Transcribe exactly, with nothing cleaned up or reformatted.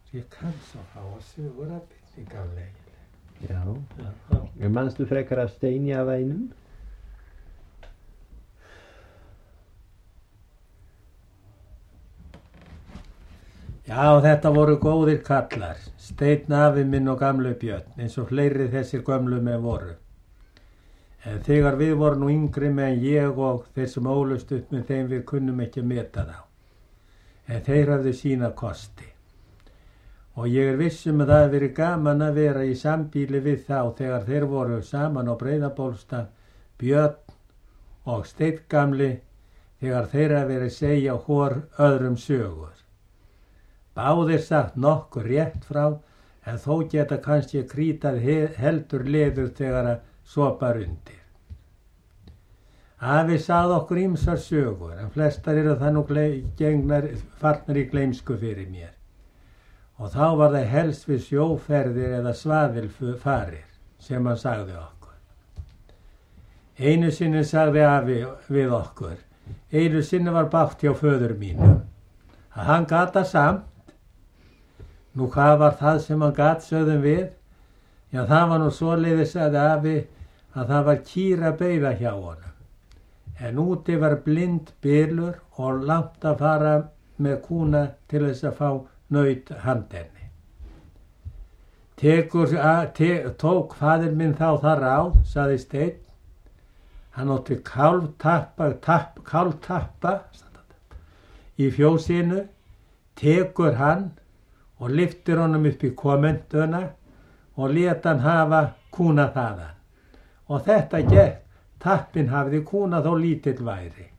Ég kann svo fáa sögur af byggingarlegin. Já. Já. En manstu frekar af Steini af einum? Já, þetta voru góðir kallar, Steinn afi minn og gamlu Björn, eins og fleiri þessir gömlu með voru. En þegar við vorum nú yngri með ég og þeir sem ólust upp með þeim við kunnum ekki að meta þá. En þeir hafðu sína kosti. Og ég er vissum að það hefði verið gaman að vera í sambíli við þá þegar þeir voru saman á Breiðabólstað, Björn og Steinn gamli, þegar þeir hafi verið að segja hvor öðrum sögur. Báðir sagt nokkur rétt frá, en þó geta kannski krítað heldur leður þegar að sopar undir. Afi sagði okkur ýmsar sögur, en flestar eru það nú gengnar farnar í gleymsku fyrir mér. Og þá var það helst við sjóferðir eða svaðilfarir sem hann sagði okkur. Einu sinni sagði afi við okkur, einu sinni var bátt hjá föður mínum, að hann gata samt. Nú hvað var það sem hann gat, sögðum við? Já, það var nú svoleiðis að afi að það var kýra beygða hjá honum. En úti var blind bylur og langt að fara með kúna til þess að fá naut handenni. Tekur, að, te, tók faðir minn þá það ráð, sagði Steinn. Hann átti kálftappa, tapp, kálftappa í fjósinu, tekur hann og lyftir honum upp í komenduna og leta hann hafa kúna þaðan. Og þetta gekk, tappin hafði kúna þó lítill væri.